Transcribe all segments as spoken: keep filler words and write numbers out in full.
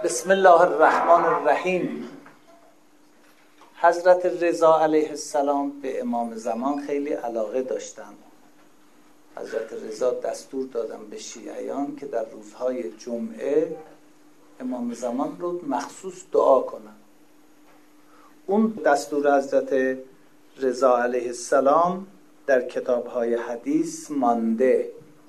بسم الله الرحمن الرحیم. حضرت رضا علیه السلام به امام زمان خیلی علاقه داشتند. حضرت رضا دستور دادن به شیعیان که در روزهای جمعه امام زمان رو مخصوص دعا کنن. اون دستور حضرت رضا علیه السلام در کتاب‌های حدیث مانده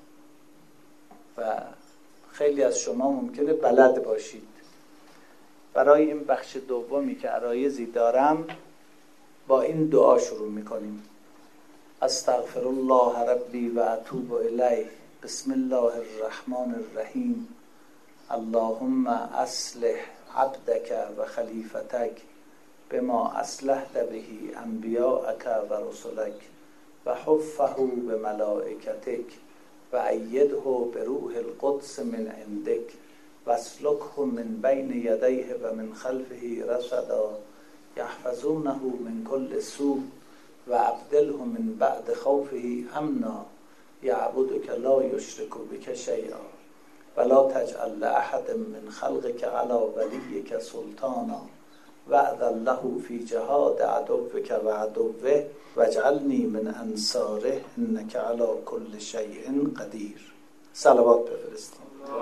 و خیلی از شما ممکنه بلد باشید. برای این بخش دومی که عرایضی دارم با این دعا شروع میکنیم. استغفر الله ربی و اتوب الیه. بسم الله الرحمن الرحیم. اللهم اصلح عبدک و خلیفتک بما اصلحت به انبیاءک و رسلک و حفه بملائکتک و ایده بروح القدس من عندک واسلکه من بین یدیه و من خلفه رصدا یحفظونه من کل سوء و ابدله من بعد خوفه امنا یعبدک لا یشرک بک شیئا ولا تجعل لاحد من خلقک علی ولیک سلطانا واذن له فی جهاد عدوک و عدوه واجعلنی من انصاره انک علی کل شیء قدیر. صلوات بفرستیم.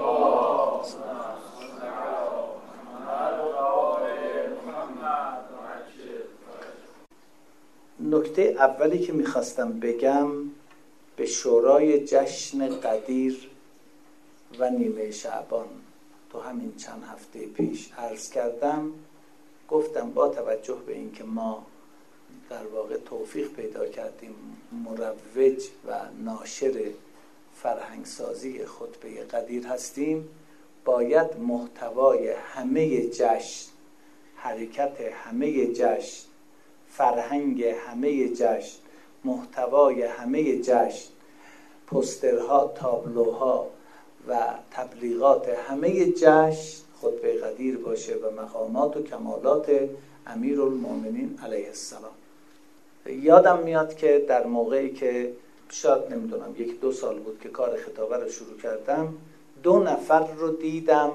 نکته اولی که میخواستم بگم به شورای جشن قدیر و نیمه شعبان تو همین چند هفته پیش عرض کردم. گفتم با توجه به اینکه ما در واقع توفیق پیدا کردیم مروج و ناشر فرهنگسازی خطبه قدیر هستیم، باید محتوای همه جشن، حرکت همه جشن، فرهنگ همه جشن، محتوای همه جشن، پوسترها، تابلوها و تبلیغات همه جشن خطبه قدیر باشه و مقامات و کمالات امیرالمومنین علیه السلام. یادم میاد که در موقعی که شاید نمیدونم یک دو سال بود که کار خطابه رو شروع کردم، دو نفر رو دیدم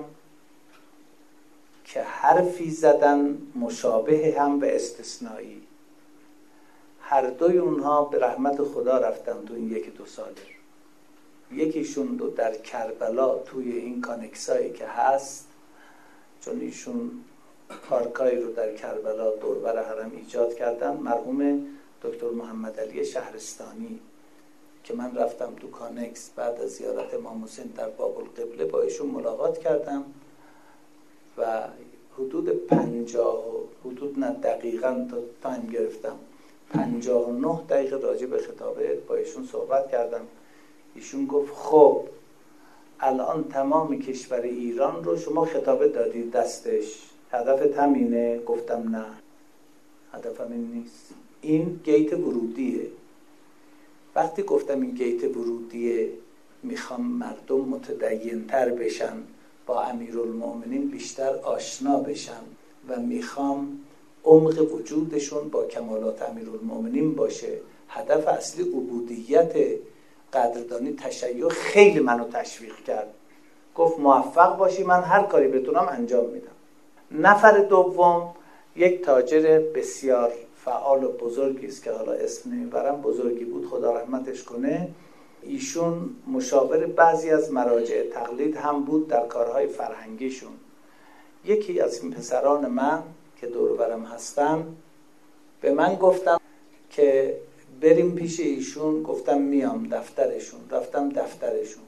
که حرفی زدن مشابه هم به استثنایی. هر دوی اونها به رحمت خدا رفتن تو این یک دو ساله. یکیشون رو در کربلا توی این کانکسایی که هست، چون ایشون پارکایی رو در کربلا دور بر حرم ایجاد کردن، مرحوم دکتر محمد علی شهرستانی که من رفتم تو کانکس بعد از زیارت امام حسین در باب القبله با ایشون ملاقات کردم و حدود پنجاه حدود نه دقیقاً تا تایم گرفتم پنجاه و نه دقیقه راجع به خطابه با ایشون صحبت کردم. ایشون گفت خب الان تمام کشور ایران رو شما خطابه دادید دستش، هدفت همینه؟ گفتم نه، هدفم این نیست. این گیت ورودیه. وقتی گفتم این گیت ورودیه، میخوام مردم متدین تر بشن، با امیرالمومنین بیشتر آشنا بشن و میخوام عمق وجودشون با کمالات امیرالمومنین باشه. هدف اصلی عبودیت، قدردانی، تشیع. خیلی منو تشویق کرد، گفت موفق باشی، من هر کاری بتونم انجام میدم. نفر دوم یک تاجر بسیار فعال و بزرگی است که حالا اسم نمیبرم، بزرگی بود خدا رحمتش کنه. ایشون مشاور بعضی از مراجع تقلید هم بود در کارهای فرهنگیشون. یکی از این پسران من که دور برم هستن به من گفتم که بریم پیش ایشون. گفتم میام دفترشون. رفتم دفترشون،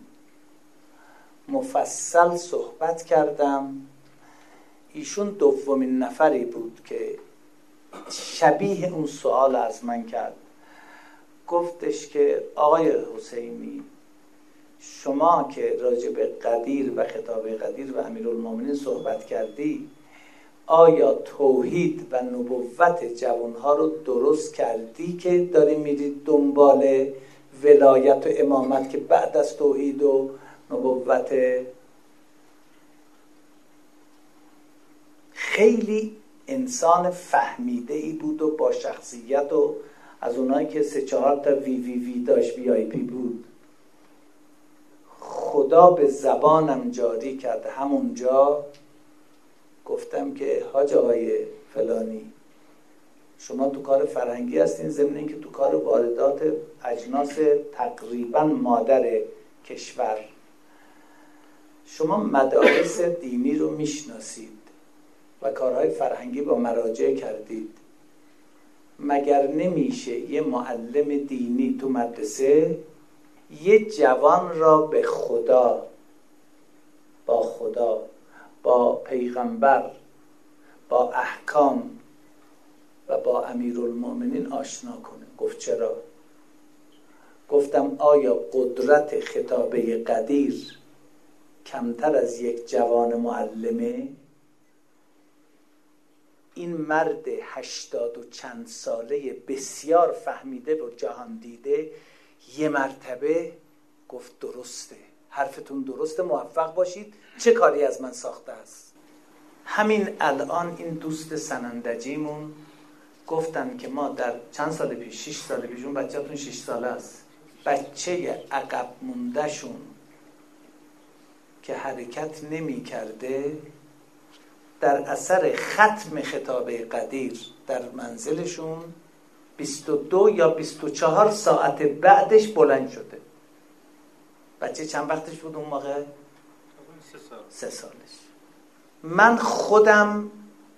مفصل صحبت کردم. ایشون دومین نفری بود که شبیه اون سوال از من کرد. گفتش که آقای حسینی، شما که راجع به قدیر و خطابه قدیر و امیرالمومنین صحبت کردی، آیا توحید و نبوت جوانها رو درست کردی که داری میری دنبال ولایت و امامت که بعد از توحید و نبوت؟ خیلی انسان فهمیده ای بود و با شخصیت و از اونایی که سه چهار تا وی وی وی داشت، وی آی پی بود. خدا به زبانم جاری کرد همونجا گفتم که حاج آقای فلانی شما تو کار فرهنگی هستین، ضمن اینکه تو کار واردات اجناس تقریبا مادر کشور، شما مدارس دینی رو میشناسید و کارهای فرهنگی با مراجع کردید، مگر نمیشه یه معلم دینی تو مدرسه یه جوان را به خدا، با خدا، با پیغمبر، با احکام و با امیرالمؤمنین آشنا کنه؟ گفت چرا؟ گفتم آیا قدرت خطابه قدیر کمتر از یک جوان معلمه؟ این مرد هشتاد و چند ساله بسیار فهمیده و جهان دیده یه مرتبه گفت درسته، حرفتون درسته، موفق باشید، چه کاری از من ساخته است؟ همین الان این دوست سنندجیمون گفتن که ما در چند سال پیش، شش سال پیش، اون بچه‌تون شش ساله است، بچه عقب مونده شون که حرکت نمی کرده در اثر ختم خطابه قدیر در منزلشون بیست و دو یا بیست و چهار ساعت بعدش بلند شده. بچه چند وقتش بود اون موقع؟ سه سال. سه سالش. من خودم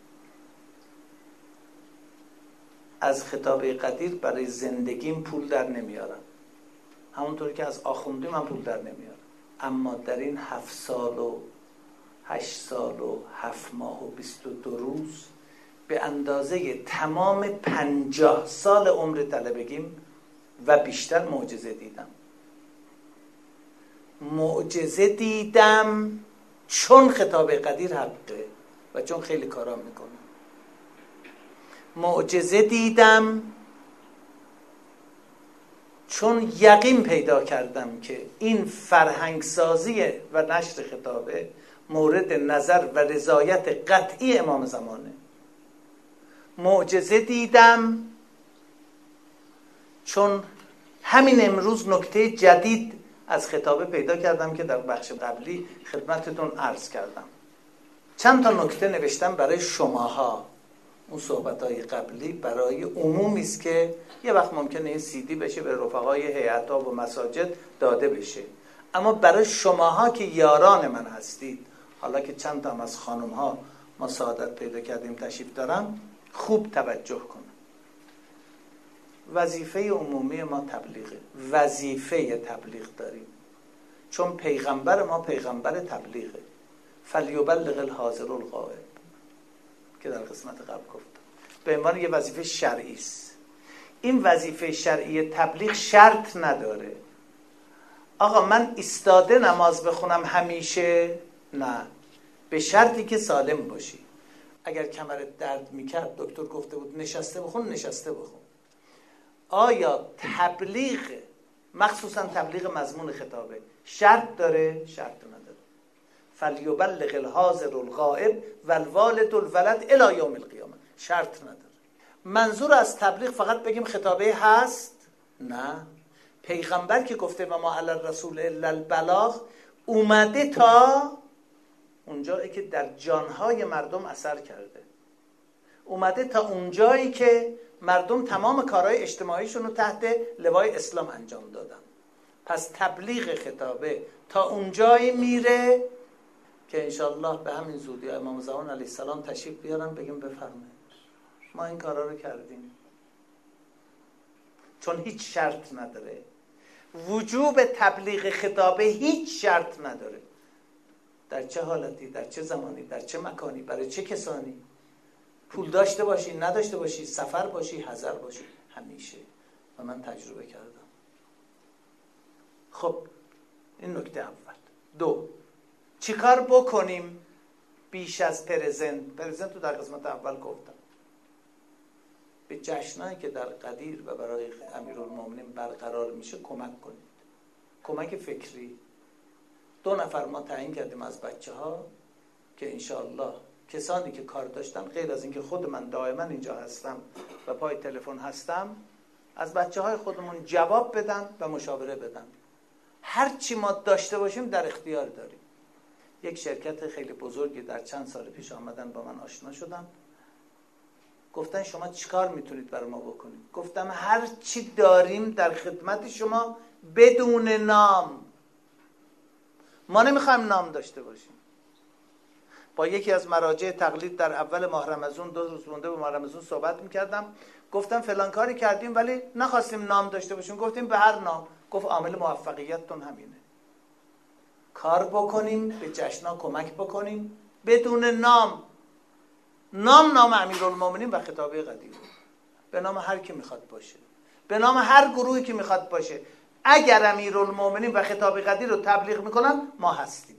از خطابه قدیر برای زندگیم پول در نمیارم، همونطوری که از آخوندی من پول در نمیارم، اما در این هفت سال و هشت سال و هفت ماه و بیست و دو روز به اندازه تمام پنجاه سال عمر طلبگیم و بیشتر معجزه دیدم. معجزه دیدم چون خطابه قدیر حقه و چون خیلی کارا میکنه. معجزه دیدم چون یقین پیدا کردم که این فرهنگسازی و نشر خطابه مورد نظر و رضایت قطعی امام زمانه. معجزه دیدم چون همین امروز نکته جدید از خطابه پیدا کردم که در بخش قبلی خدمتتون عرض کردم. چند تا نکته نوشتم برای شماها. اون صحبت‌های قبلی برای عمومی است که یه وقت ممکنه این سی دی بشه به رفقای هیئت‌ها و مساجد داده بشه، اما برای شماها که یاران من هستید، حالا که چند تا هم از خانم‌ها ما سعادت پیدا کردیم تشریف دارم، خوب توجه کنم. وظیفه عمومی ما تبلیغه، وظیفه تبلیغ داریم، چون پیغمبر ما پیغمبر تبلیغه. فلیبلغ الحاضر الغائب که در قسمت قبل گفتم، به عنوان یه وظیفه شرعی است. این وظیفه شرعی تبلیغ شرط نداره. آقا من ایستاده نماز بخونم همیشه؟ نه، به شرطی که سالم باشی. اگر کمرت درد میکرد دکتر گفته بود نشسته بخون، نشسته بخون. آیا تبلیغ، مخصوصا تبلیغ مضمون خطابه، شرط داره؟ شرط نداره. فلیبلغ الحاضر الغائب والوالد الولد الی یوم القیامه، شرط نداره. منظور از تبلیغ فقط بگیم خطابه هست؟ نه. پیغمبر که گفته و ما علی الرسول الا البلاغ، اومده تا اونجایی که در جانهای مردم اثر کرده، اومده تا اونجایی که مردم تمام کارهای اجتماعیشون رو تحت لوای اسلام انجام دادن. پس تبلیغ خطابه تا اونجایی میره که انشالله به همین زودی امام زمان علیه السلام تشریف بیارن بگیم بفرمایید ما این کارا رو کردیم. چون هیچ شرط نداره. وجوب تبلیغ خطابه هیچ شرط نداره. در چه حالتی، در چه زمانی، در چه مکانی، برای چه کسانی، پول داشته باشی، نداشته باشی، سفر باشی، حضر باشی، همیشه. و من تجربه کردم. خب این نکته اول. دو، چیکار بکنیم بیش از پرزنت؟ پرزنت رو در قسمت اول گفتم. به جشنایی که در قدیر و برای امیرالمومنین برقرار میشه کمک کنید. کمک فکری. دو نفر ما تعیین کردیم از بچه ها که انشاءالله کسانی که کار داشتن، غیر از اینکه خود من دائما اینجا هستم و پای تلفن هستم، از بچه های خودمون جواب بدن و مشاوره بدن. هر چی ما داشته باشیم در اختیار داریم. یک شرکت خیلی بزرگی در چند سال پیش آمدن با من آشنا شدن، گفتن شما چیکار میتونید برای ما بکنید؟ گفتم هر چی داریم در خدمت شما بدون نام. ما نمیخوایم نام داشته باشیم. با یکی از مراجع تقلید در اول ماه رمضان، دو روز مونده به ماه رمضان صحبت میکردم، گفتم فلان کاری کردیم ولی نخواستیم نام داشته باشیم، گفتیم به هر نام. گفت عامل موفقیتتون همینه، کار بکنیم، به جشن‌ها کمک بکنیم بدون نام. نام نام امیرالمومنین و خطابه قدیر، به نام هر کی میخواد باشه، به نام هر گروهی که میخواد باشه. اگر امیرالمومنین و خطابه قدیر رو تبلیغ میکنن ما هستیم.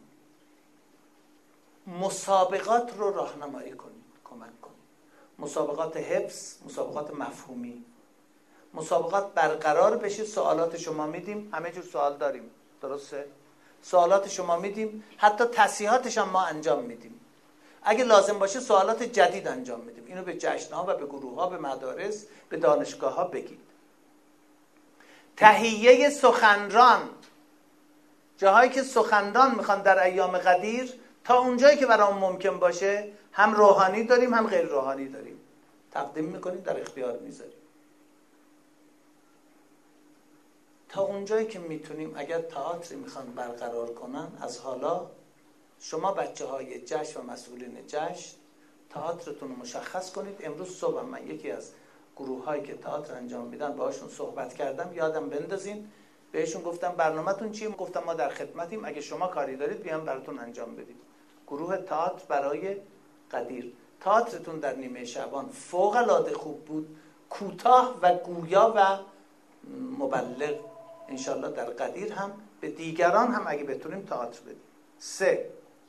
مسابقات رو راهنمایی کنیم، کمک کنیم. مسابقات حفظ، مسابقات مفهومی، مسابقات برقرار بشه. سوالات شما میدیم، همه جور سوال داریم، درسته؟ سوالات شما میدیم، حتی تصحیحاتش هم ما انجام میدیم. اگه لازم باشه سوالات جدید انجام میدیم. اینو به جشن‌ها و به گروه‌ها، به مدارس، به دانشگاه‌ها بگید. تهیه سخنران، جاهایی که سخنران میخوان در ایام قدیر، تا اونجایی که برام ممکن باشه هم روحانی داریم هم غیر روحانی داریم، تقدیم میکنیم، در اختیار میذاریم. تا اونجایی که میتونیم اگر تئاتری میخوان برقرار کنن، از حالا شما بچه های جشن و مسئولین جشن تئاترتون رو مشخص کنید. امروز صبح من یکی از گروه هایی که تئاتر انجام میدن باهاشون صحبت کردم، یادم بندازین. بهشون گفتم برنامه‌تون چیه؟ گفتم ما در خدمتیم، اگه شما کاری دارید بیان براتون انجام بدیم. گروه تئاتر برای قدیر. تئاترتون در نیمه شعبان فوق العاده خوب بود، کوتاه و گویا و مبلغ. انشالله در قدیر هم به دیگران هم اگه بتونیم تئاتر بدیم. سه،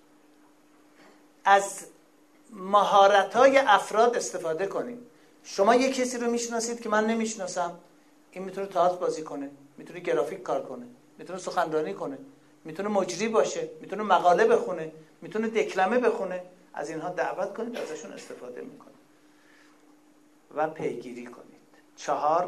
از مهارت‌های افراد استفاده کنیم. شما یک کسی رو میشناسید که من نمیشناسم، این میتونه تئاتر بازی کنه، میتونه گرافیک کار کنه، میتونه سخنرانی کنه، میتونه مجری باشه، میتونه مقاله بخونه، میتونه دکلمه بخونه. از اینها دعوت کنید، ازشون استفاده میکنید و پیگیری کنید. چهار،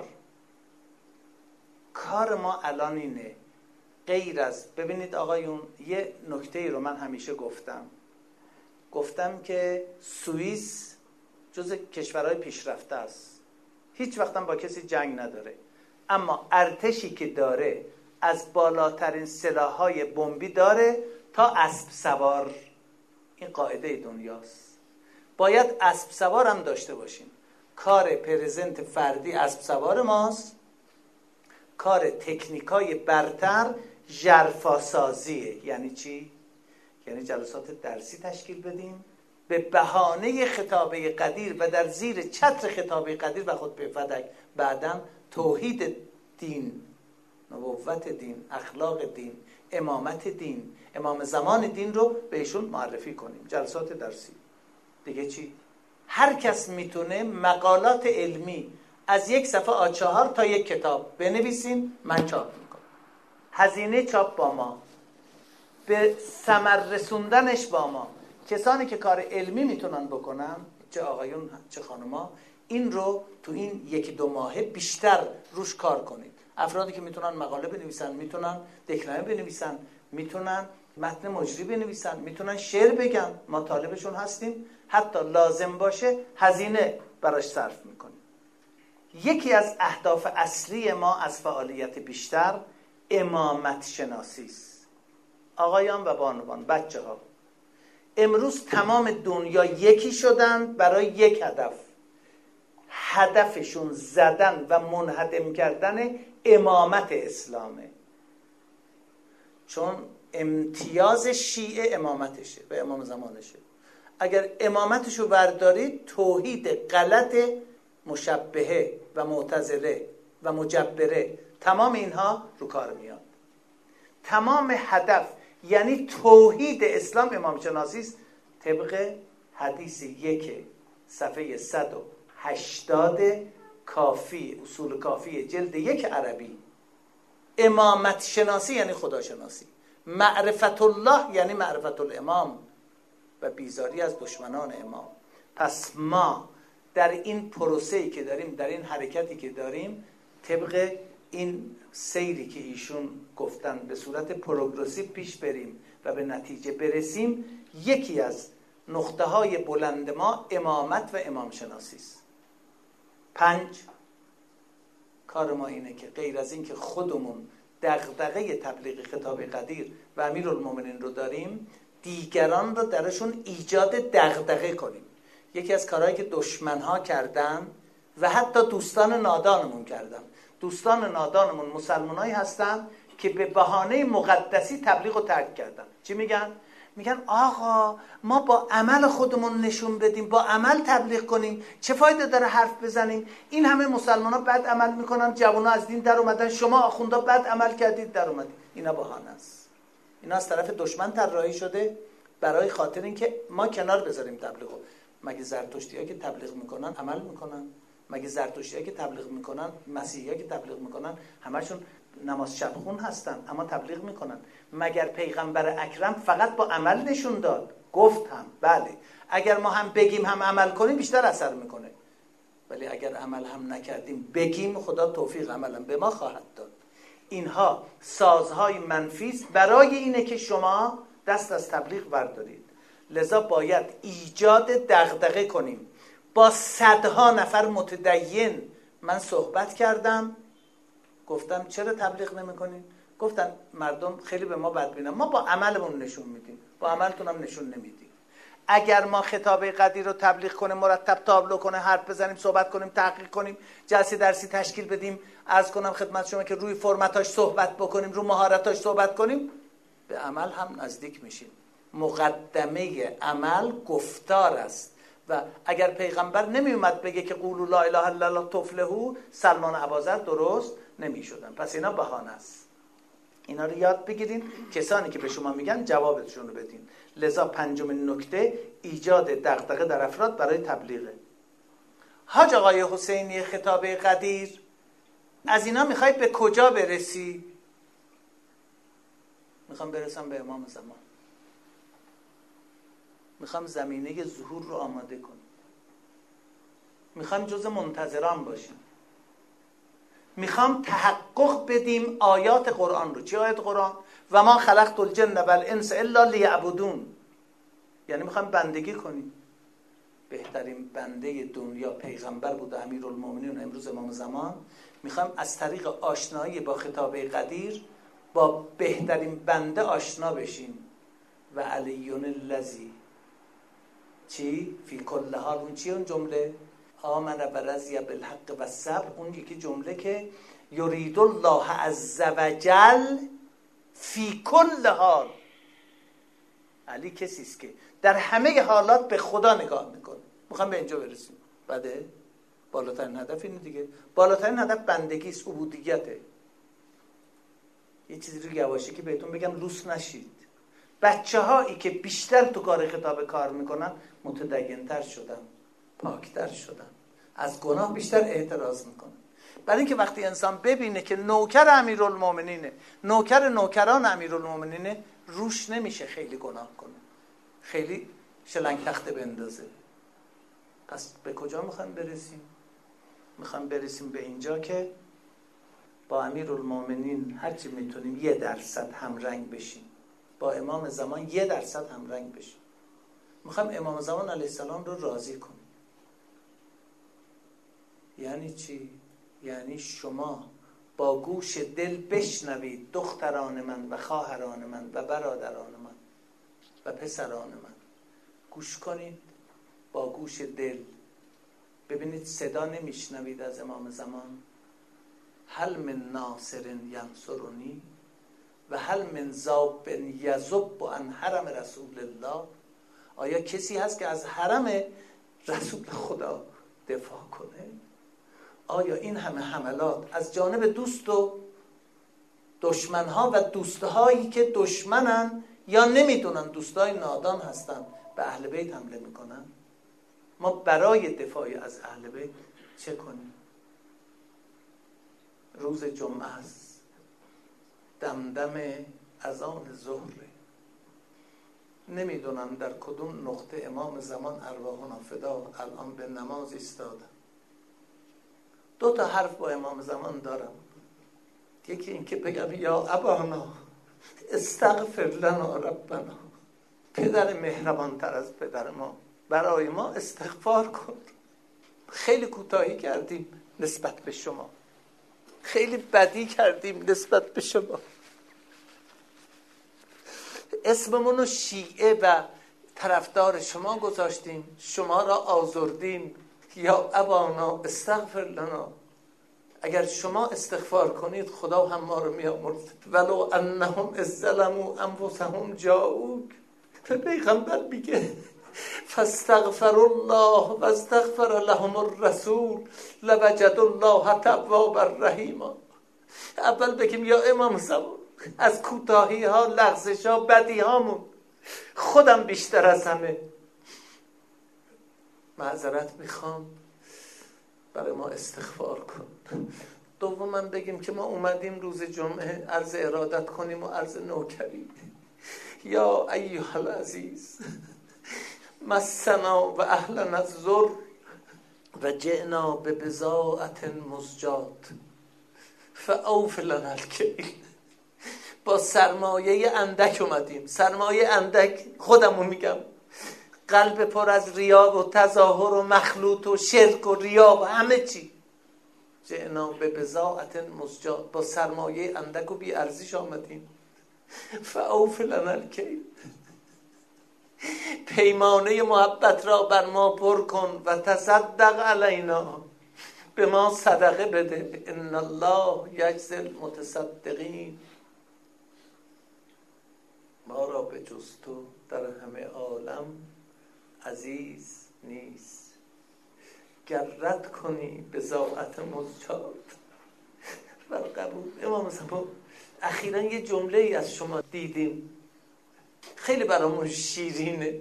کار ما الان اینه، غیر از ببینید آقایون، یه نکته رو من همیشه گفتم گفتم که سوئیس جز کشورهای پیشرفته است، هیچ وقت هم با کسی جنگ نداره، اما ارتشی که داره از بالاترین سلاح‌های بمبی داره تا اسب سوار. این قاعده دنیاست. باید اسب سوار هم داشته باشیم. کار پرزنت فردی اسب سوار ماست، کار تکنیکای برتر ژرفاسازیه. یعنی چی؟ یعنی جلسات درسی تشکیل بدیم به بهانه خطابه قدیر و در زیر چتر خطابه قدیر و خطبه فدک بعداً توحید دین، نبوت دین، اخلاق دین، امامت دین، امام زمان دین رو بهشون معرفی کنیم. جلسات درسی. دیگه چی؟ هر کس میتونه مقالات علمی از یک صفحه آ چهار تا یک کتاب بنویسین، من چاپ میکنم. هزینه چاپ با ما، به ثمر رسوندنش با ما. کسانی که کار علمی میتونن بکنن، چه آقایون چه خانوما، این رو تو این یکی دو ماهه بیشتر روش کار کنید. افرادی که میتونن مقاله بنویسن، میتونن دکلمه بنویسن، میتونن متن مجری بنویسن، میتونن شعر بگن، ما طالبشون هستیم، حتی لازم باشه هزینه براش صرف میکنیم. یکی از اهداف اصلی ما از فعالیت بیشتر امامت شناسی است. آقایان و بانوان، بچه ها، امروز تمام دنیا یکی شدند برای یک هدف. هدفشون زدن و منهدم کردن امامت اسلامه. چون امتیاز شیعه امامتشه و امام زمانشه. اگر امامتشو بردارید، توحید غلط مشبهه و معتزله و مجبره، تمام اینها رو کار میاد. تمام هدف یعنی توحید اسلام امام شناسی است، طبق حدیث یک صفحه صد و هشتاد کافی، اصول کافی جلد یک عربی. امامت شناسی یعنی خدا شناسی، معرفت الله یعنی معرفت الامام و بیزاری از دشمنان امام. پس ما در این پروسه‌ای که داریم، در این حرکتی که داریم، طبق این سیری که ایشون گفتن به صورت پروگرسیو پیش بریم و به نتیجه برسیم، یکی از نقطه های بلند ما امامت و امام شناسی است. پنج، کار ما اینه که غیر از این که خودمون دغدغه تبلیغ خطاب قدیر و امیرالمومنین رو داریم، دیگران رو درشون ایجاد دغدغه کنیم. یکی از کارهایی که دشمنها کردن و حتی دوستان نادانمون کردن، دوستان نادانمون مسلمانایی هستن که به بهانه مقدسی تبلیغ رو ترک کردن. چی میگن؟ میگن آقا ما با عمل خودمون نشون بدیم، با عمل تبلیغ کنیم، چه فایده داره حرف بزنیم؟ این همه مسلمان ها بد عمل میکنن، جوان ها از دین در اومدن، شما آخوندا بد عمل کردید در اومدید. اینا بهانه است، اینا از طرف دشمن طراحی شده برای خاطر اینکه ما کنار بذاریم تبلیغو. مگه زرتشتی‌ها که تبلیغ میکنن عمل میکنن؟ مگه زرتشتی‌ها که تبلیغ میکنن، مسیحی‌ها که تبلیغ میکنن همشون نماز شبخون هستن اما تبلیغ میکنن؟ مگر پیغمبر اکرم فقط با عمل نشون داد؟ گفت هم بله اگر ما هم بگیم هم عمل کنیم بیشتر اثر میکنه، ولی اگر عمل هم نکردیم بگیم خدا توفیق عملم به ما خواهد داد. اینها سازهای منفی است برای اینه که شما دست از تبلیغ بردارید. لذا باید ایجاد دغدغه کنیم. با صدها نفر متدین من صحبت کردم، گفتم چرا تبلیغ نمی‌کنین؟ گفتن مردم خیلی به ما بدبینن، ما با عملمون نشون میدیم، با عملتون هم نشون نمیدیم. اگر ما خطاب قدیر رو تبلیغ کنیم، مرتب تابلو کنه، حرف بزنیم، صحبت کنیم، تحقیق کنیم، جلسه درسی تشکیل بدیم، عرض کنم خدمت شما که روی فرمتاش صحبت بکنیم، روی مهارتاش صحبت کنیم، به عمل هم نزدیک میشیم. مقدمه عمل گفتار است و اگر پیغمبر نمی اومد بگه که قولوا لا اله الا الله تفلحوا، سلمان اباذر درست نمی شدن. پس اینا بهانه است. اینا رو یاد بگیرین، کسانی که به شما میگن جوابشون رو بدین. لذا پنجمین نکته ایجاد دغدغه در افراد برای تبلیغه. حاج آقای حسینی خطاب قدیر، از اینا میخوای به کجا برسی؟ میخوام برسم به امام زمان. میخوام زمینه ظهور رو آماده کنم. میخوام جز منتظران باشیم. میخوام تحقق بدیم آیات قرآن رو. چه آیات قرآن؟ و ما خلقت الجن والانس الا لیعبدون. یعنی میخوام بندگی کنیم. بهترین بنده دنیا پیغمبر بود، امیرالمومنین امروز امام زمان. میخوام از طریق آشنایی با خطاب قدیر با بهترین بنده آشنا بشیم. و علیون الذی چی؟ فی کل حال. اون چی اون جمله؟ آمن و رضی بالحق و الصبر. اون یکی جمله که یرید الله عز وجل فی کل حال. علی کسی است که در همه حالات به خدا نگاه میکنه. میخوام به اینجا برسیم. بعده بالاترین هدف اینه دیگه. بالاترین هدف بندگی است، عبودیته. یه چیزی رو یواشکی که بهتون بگم لوس نشید. بچه هایی که بیشتر تو کار خطاب کار میکنن متدین‌تر شدن، پاکتر شدن، از گناه بیشتر اعتراض میکنن. برای اینکه وقتی انسان ببینه که نوکر امیرالمومنینه، نوکر نوکران امیرالمومنینه، روش نمیشه خیلی گناه کنه، خیلی شلنگ تخته بندازه. پس به کجا میخوایم برسیم؟ میخوایم برسیم به اینجا که با امیرالمومنین هرچی میتونیم یه درصد همرنگ بشیم، با امام زمان یه درصد همرنگ بشیم. میخوایم امام زمان علیه السلام رو راضی کنیم. یعنی چی؟ یعنی شما با گوش دل بشنوید دختران من و خواهران من و برادران من و پسران من. گوش کنید با گوش دل. ببینید صدا نمیشنوید از امام زمان؟ هل من ناصر ینصرنی و هل من ذاب یذب عن حرم رسول الله. آیا کسی هست که از حرم رسول خدا دفاع کنه؟ آیا این همه حملات از جانب دوست و دشمنها و دوستهایی که دشمنن یا نمیدونن دوستای نادان هستن به اهل بیت حمله میکنن؟ ما برای دفاع از اهل بیت چه کنیم؟ روز جمعه است، دمدم اذان ظهره، نمیدونم در کدوم نقطه امام زمان ارواحنا فدا الان به نماز ایستادن. دو تا حرف با امام زمان دارم. یکی این که بگم یا ابانا استغفر لنا ربنا، پدر مهربان تر از پدر ما، برای ما استغفار کن. خیلی کوتاهی کردیم نسبت به شما، خیلی بدی کردیم نسبت به شما، اسممون رو شیعه و طرفدار شما گذاشتیم، شما را آزردیم. یا ابانا استغفر لنا، اگر شما استغفار کنید خدا هم ما رو میامرد. ولو انهم اذ ظلموا انفسهم جاءوک، پیغمبر میگه فاستغفر الله و استغفر لهم الرسول لوجدوا الله توابا رحیما. اول بگیم یا امام زمان از کوتاهی ها، لغزش ها، بدی هامون خودم بیشتر از همه معذرت میخوام، برای ما استغفار کن. دوما بگیم که ما اومدیم روز جمعه عرض ارادت کنیم و عرض نوکری. یا ایها العزیز مسنا و اهلنا الضر و جئنا ببضاعة مزجاة فاوف لنا الکیل. با سرمایه اندک اومدیم، سرمایه اندک، خودمو میگم، قلب پر از ریا و تظاهر و مخلوط و شرک و ریا و همه چی. جئنا ببضاعة مزجاة، با سرمایه اندک و بی ارزش آمدیم. فاوف لنا الکیل، پیمانه محبت را بر ما پر کن و تصدق علینا، به ما صدقه بده. ان الله یجزی المتصدقین. ما را به جز تو در همه عالم عزیز نیست. گر رد کنی بضاعت مزجات و قبول. امام زمان اخیراً یه جمله ای از شما دیدیم خیلی برامون شیرینه.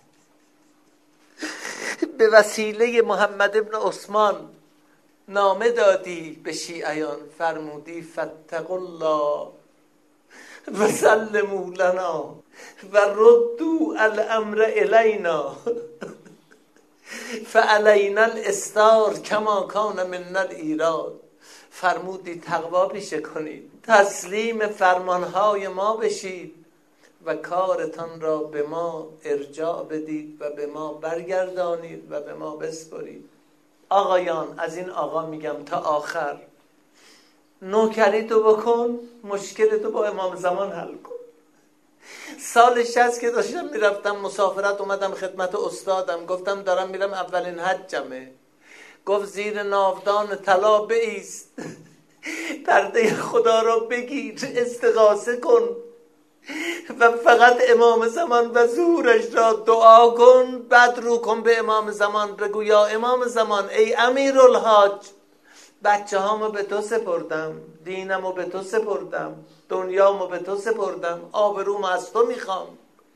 به وسیله محمد ابن عثمان نامه دادی به شیعیان، فرمودی فاتقوا الله و سلموا لنا و ردوا الامر الینا فعلینا الاستار کما کان من الایراد. فرمودی تقوا پیشه کنید، تسلیم فرمانهای ما بشید و کارتان را به ما ارجاع بدید و به ما برگردانید و به ما بسپرید. آقایان، از این آقا میگم تا آخر، نوکری تو بکن، مشکل تو با امام زمان حل کن. سال شصت که داشتم میرفتم مسافرت، اومدم خدمت استادم، گفتم دارم میرم اولین حجمه. گفت زیر ناودان طلا بایست، پرده خدا را بگیر، استغاثه کن و فقط امام زمان و ظهورش را دعا کن. بعد رو کن به امام زمان، بگو یا امام زمان، ای امیرالحاج، بچه هامو به تو سپردم، دینمو به تو سپردم، دنیامو به تو سپردم، آبرومو از تو میخوام.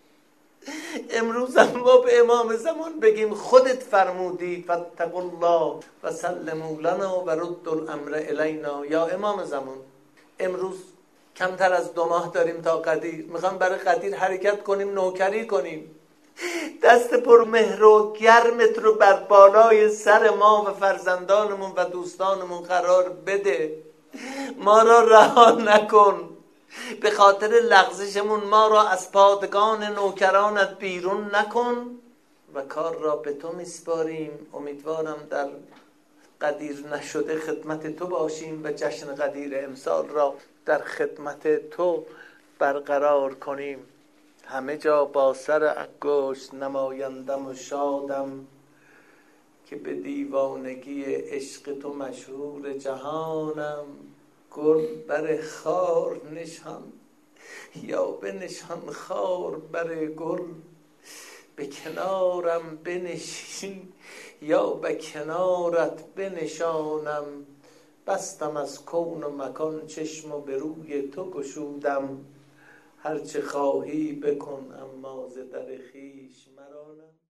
امروز هم ما به امام زمان بگیم خودت فرمودی فاتقوا الله و سلموا لنا و ردوا الامر الینا. یا امام زمان، امروز کمتر از دو ماه داریم تا قدیر، میخوام برای قدیر حرکت کنیم، نوکری کنیم. دست پر مهر و گرمت رو بر بالای سر ما و فرزندانمون و دوستانمون قرار بده، ما را رها نکن. به خاطر لغزشمون ما را از پادگان نوکرانت بیرون نکن و کار را به تو میسپاریم. امیدوارم در قدیر نشده خدمت تو باشیم و جشن قدیر امسال را در خدمت تو برقرار کنیم. همه جا با سر انگشت نمایندم و شادم که به دیوانگی عشق تو مشهور جهانم. گل بر خار نشان یا به نشان خار بر گل، به کنارم بنشین یا به کنارت بنشانم. بستم از کون و مکان چشم و به روی تو گشودم، هرچه خواهی بکن اما ز در خویش مرانم.